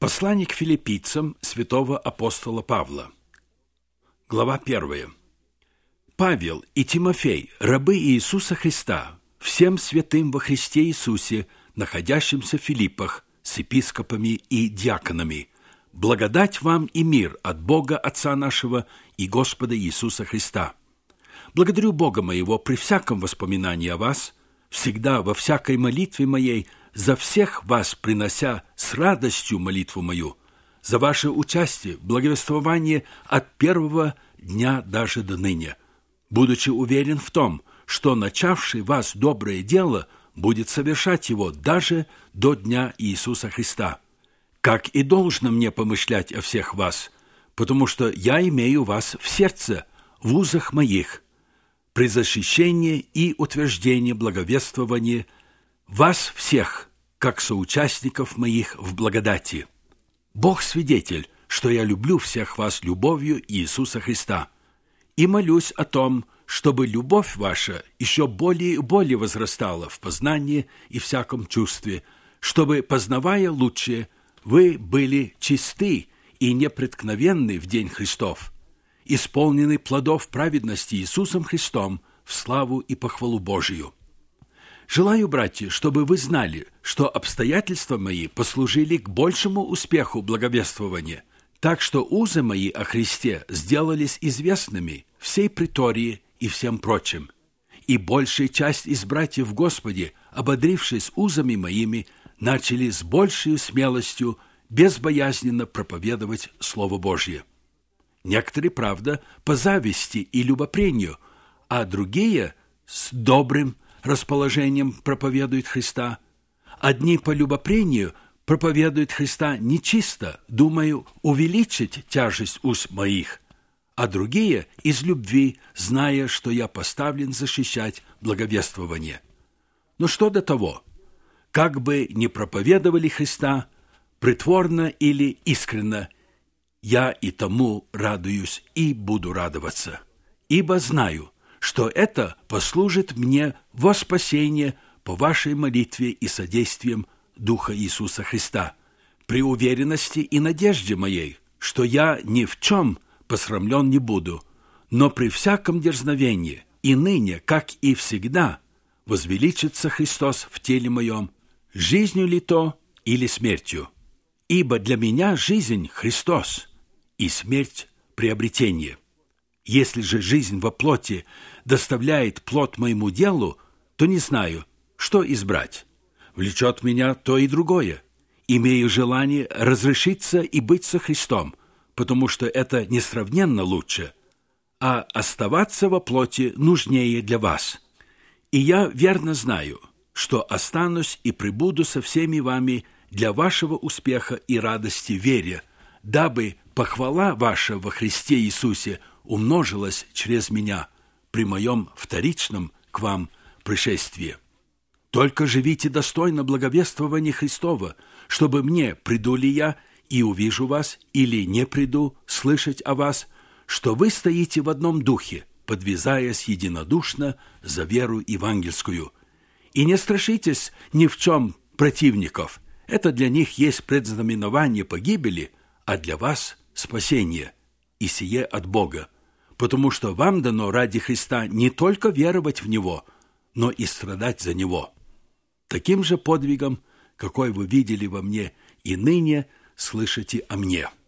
Послание к филиппийцам святого апостола Павла. Глава 1. Павел и Тимофей, рабы Иисуса Христа, всем святым во Христе Иисусе, находящимся в Филиппах, с епископами и диаконами, благодать вам и мир от Бога Отца нашего и Господа Иисуса Христа. Благодарю Бога моего при всяком воспоминании о вас, всегда во всякой молитве моей, за всех вас принося с радостью молитву мою, за ваше участие, благовествование от первого дня даже до ныне, будучи уверен в том, что начавший вас доброе дело будет совершать его даже до дня Иисуса Христа. Как и должно мне помышлять о всех вас, потому что я имею вас в сердце, в узах моих, при защищении и утверждении благовествования вас всех, как соучастников моих в благодати. Бог свидетель, что я люблю всех вас любовью Иисуса Христа, и молюсь о том, чтобы любовь ваша еще более и более возрастала в познании и всяком чувстве, чтобы, познавая лучшее, вы были чисты и непреткновенны в день Христов, исполнены плодов праведности Иисусом Христом в славу и похвалу Божию. Желаю, братья, чтобы вы знали, что обстоятельства мои послужили к большему успеху благовествования, так что узы мои о Христе сделались известными всей притории и всем прочим. И большая часть из братьев в Господе, ободрившись узами моими, начали с большей смелостью безбоязненно проповедовать Слово Божье. Некоторые, правда, по зависти и любопрению, а другие с добрым расположением проповедуют Христа. Одни по любопрению проповедуют Христа нечисто, думаю, увеличить тяжесть уст моих, а другие из любви, зная, что я поставлен защищать благовествование. Но что до того? Как бы ни проповедовали Христа, притворно или искренно, я и тому радуюсь и буду радоваться, ибо знаю, что это послужит мне во спасение по вашей молитве и содействием Духа Иисуса Христа, при уверенности и надежде моей, что я ни в чем посрамлен не буду, но при всяком дерзновении и ныне, как и всегда, возвеличится Христос в теле моем, жизнью ли то или смертью. Ибо для меня жизнь – Христос, и смерть – приобретение. Если же жизнь во плоти доставляет плод моему делу, то не знаю, что избрать. Влечет меня то и другое. Имею желание разрешиться и быть со Христом, потому что это несравненно лучше, а оставаться во плоти нужнее для вас. И я верно знаю, что останусь и пребуду со всеми вами для вашего успеха и радости в вере, дабы похвала ваша во Христе Иисусе умножилась через меня при моем вторичном к вам пришествии. Только живите достойно благовествования Христова, чтобы мне, приду ли я и увижу вас, или не приду слышать о вас, что вы стоите в одном духе, подвязаясь единодушно за веру евангельскую. И не страшитесь ни в чем противников. Это для них есть предзнаменование погибели, а для вас спасение, и сие от Бога, потому что вам дано ради Христа не только веровать в Него, но и страдать за Него. Таким же подвигом, какой вы видели во мне, и ныне слышите о мне».